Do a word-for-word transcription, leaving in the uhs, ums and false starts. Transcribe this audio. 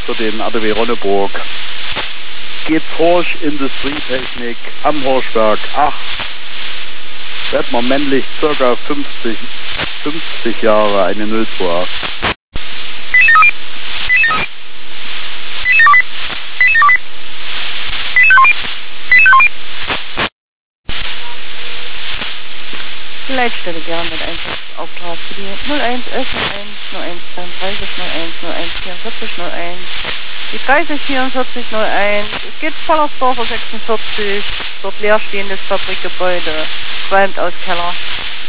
für den A D W Ronneburg. Geht's Horsch Industrietechnik am Horschberg acht. Wird man männlich ca. fünfzig, fünfzig Jahre, eine null zwei acht. Leitstelle gerne mit Einsatzauftrag für die null eins elf null eins null eins zweiunddreißig null eins null eins vierundvierzig null eins. Die dreißig vierundvierzig null eins. Es geht Pollersdorfer sechsundvierzig. Dort leerstehendes Fabrikgebäude. Qualmt aus Keller.